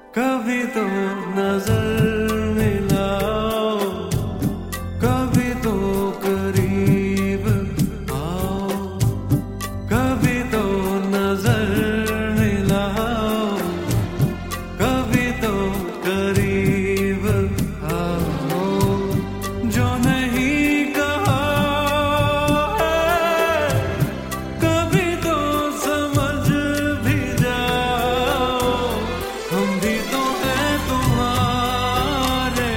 कभी तो नजर मिलाओ, कभी तो करीब आओ, कभी तो नजर मिलाओ, कभी तो करीब आओ। जो नहीं कहा है कभी तो समझ भी जाओ, हम भी तो हैं तुम्हारे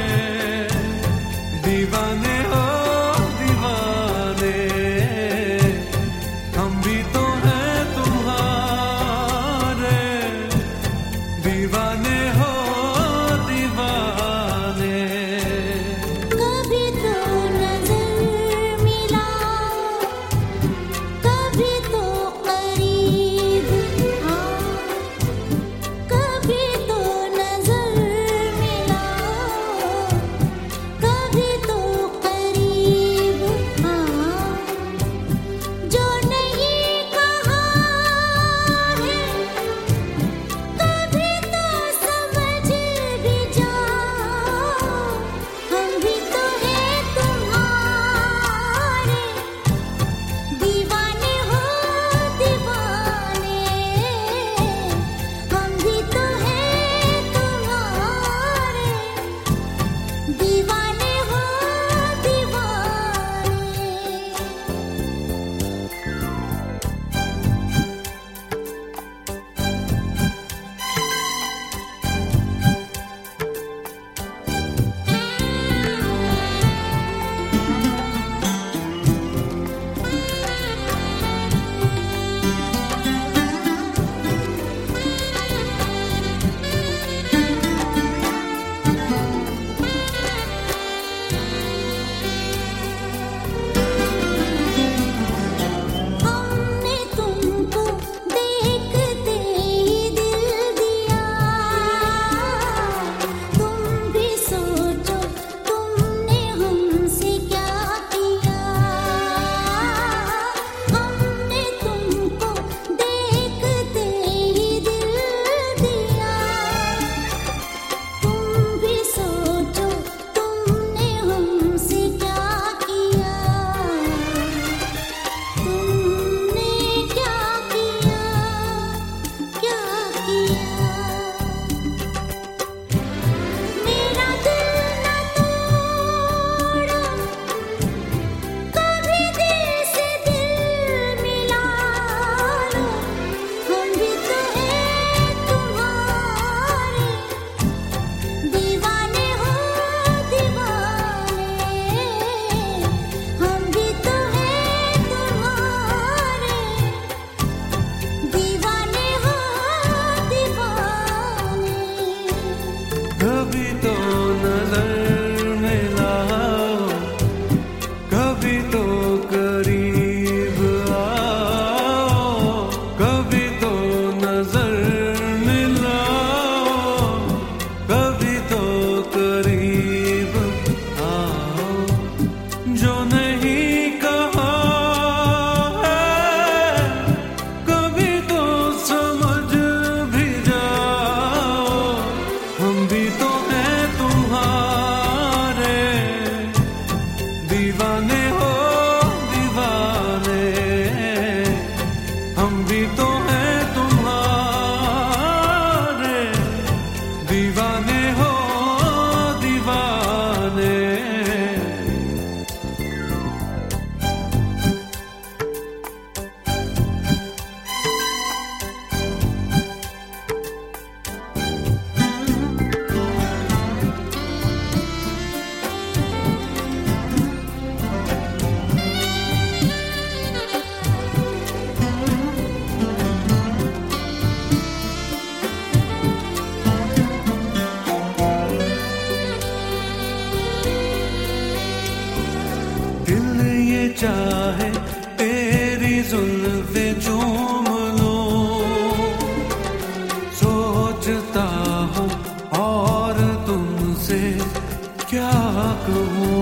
दीवाने हो दीवाने, हम भी तो हैं तुम्हारे दीवाने हो दीवाने। कभी तो नजर मिलाओ, कभी तो करीब आओ, कभी तो नजर मिलाओ, कभी तो करीब आओ। जो नहीं कहा है कभी तो समझ भी जाओ, हम भी तो हैं तुम्हारे दीवाने हो दीवाने, हम भी तो हैं तुम्हारे दीवाने हो दीवाने। हमने तुमको देखते ही दिल दिया, तुम भी सोचो तुमने हमसे क्या किया। हमने तुमको देखते ही दिल दिया, तुम भी सोचो तुमने हमसे क्या किया। तुमने क्या किया, क्या किया। मेरा दिल न तोड़ो, कभी दिल से दिल मिला लो, हम भी तो हैं तुम्हारे दीवाने हो दीवाने, हम भी तो हैं तुम्हारे दीवाने हो दीवाने। कभी तो नजर मिलाओ, कभी तो करीब आओ, कभी तो नजर मिलाओ, कभी तो करीब आओ। जो नहीं कहा है कभी तो समझ भी जाओ, हम भी तो हैं तुम्हारे दीवाने हो दीवाने, हम भी तो हैं तुम्हारे दीवाने हो दीवाने। दिल ये चाहे तेरी जुल्फे चूम लो, सोचता हूँ और तुमसे क्या कहूँ।